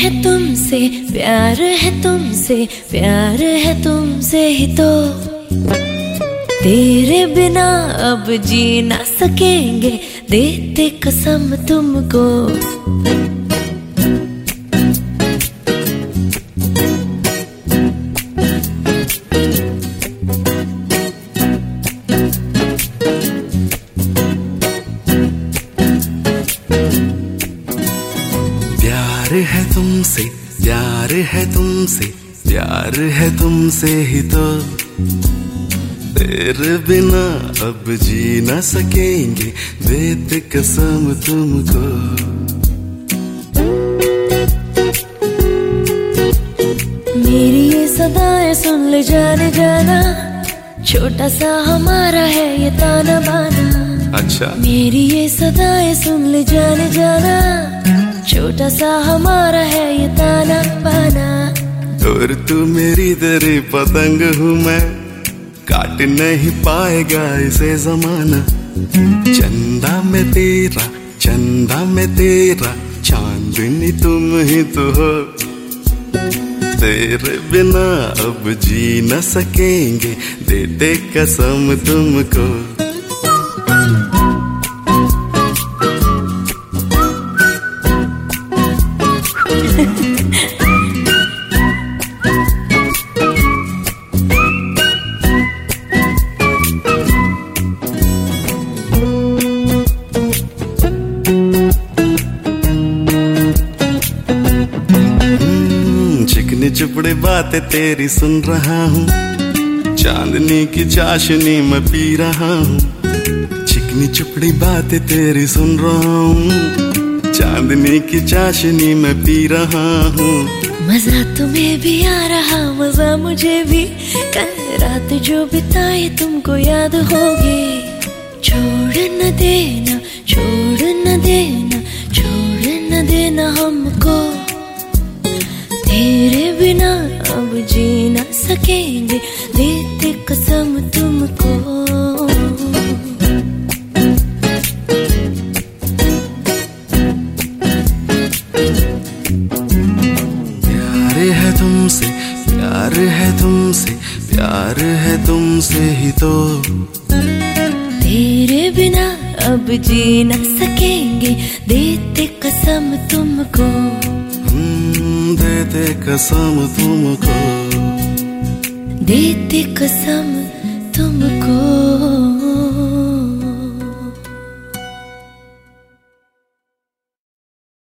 है तुमसे, प्यार है तुमसे, प्यार है तुमसे ही तो। तेरे बिना अब जी ना सकेंगे, देते कसम तुमको। प्यार है तुमसे, प्यार है तुमसे, प्यार है तुमसे ही तो। तेरे बिना अब जी ना सकेंगे, देते कसम तुमको। मेरी ये सदाएं सुन ले जाने जाना, छोटा सा हमारा है ये ताना बाना। अच्छा। मेरी ये सदाएं सुन ले जाने जाना, छोटा सा हमारा है ये ताना बाना। और तू मेरी तेरी पतंग हूँ मैं, काट नहीं पाएगा इसे जमाना। चंदा में तेरा, चंदा में तेरा, चांदनी तुम ही तो हो। तेरे बिना अब जी न सकेंगे, देते कसम तुमको। चिकनी चुपड़ी बातें तेरी सुन रहा हूँ, चांदनी की चाशनी मैं पी रहा हूँ। चिकनी चुपड़ी बातें तेरी सुन रहा हूँ, चांदनी की चाशनी मैं पी रहा हूँ। मजा तुम्हें भी आ रहा, मजा मुझे भी। कल रात जो बिताई तुमको याद होगी। छोड़ न देना, छोड़ न देना, छोड़ न देना हमको। तेरे बिना अब जी ना सकेंगे, देते कसम तुमको। प्यार है तुमसे, प्यार है तुमसे, प्यार है तुमसे ही तो। तेरे बिना अब जी ना सकेंगे, देते कसम तुमको। देते कसम तुमको, देते कसम तुमको।